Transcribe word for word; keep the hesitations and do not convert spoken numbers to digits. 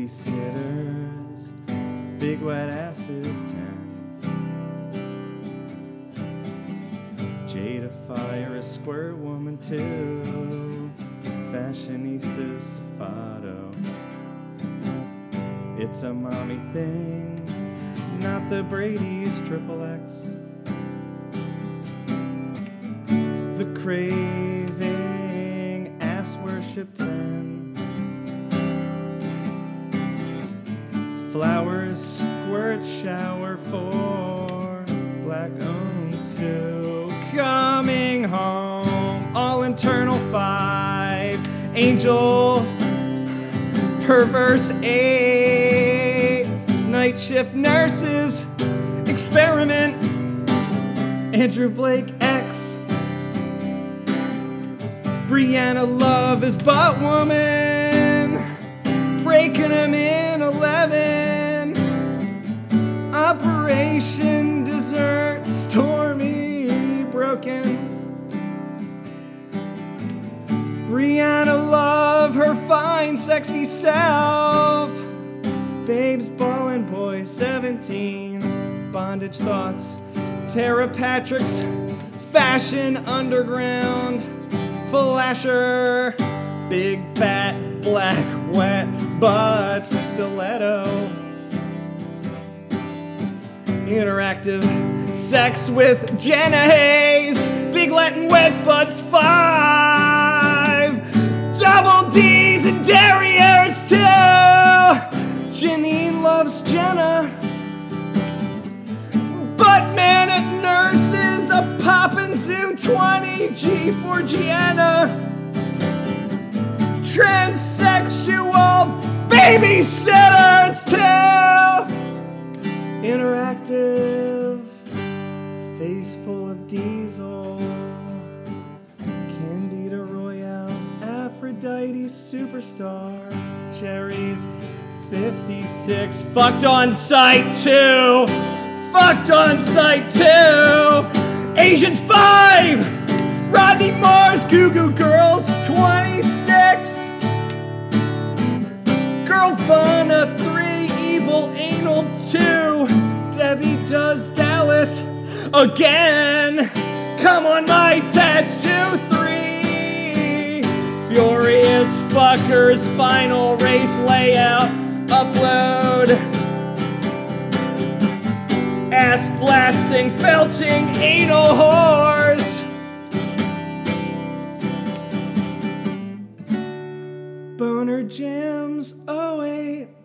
babysitters, big wet asses ten. Jada Fire, a square woman too, fashionistas Safado. It's a mommy thing, not the Brady's triple X. The craving, ass worship ten. Flowers, squirt, shower for black owned two. Coming home, all internal five. Angel, perverse eight. Night shift nurses, experiment. Andrew Blake X. Brianna Love is butt woman, breaking him in eleven. Operation Dessert, Stormy broken. Brianna Love, her fine sexy self. Babes Ballin' Boy seventeen. Bondage Thoughts. Tara Patrick's Fashion Underground. Flasher, big fat black wet butt stiletto. Interactive sex with Jenna Hayes, big Latin wet butts five. Double D's and derrieres two. Janine loves Jenna. Buttman at nurses, a poppin' Zoom twenty, G for Gianna. Transsexual babysitters too. Interactive, face full of diesel. Candida Royale's Aphrodite superstar. Cherries fifty-six, fucked on site too. Fucked on site too. Asians five. Rodney Moore's Goo Goo Girls twenty-six. Girl Fun three. Evil Anal two. Debbie Does Dallas again. Come on my tattoo three. Furious Fuckers Final Race Layout upload. Ass blasting, felching, anal whores. Boner Jams, oh wait.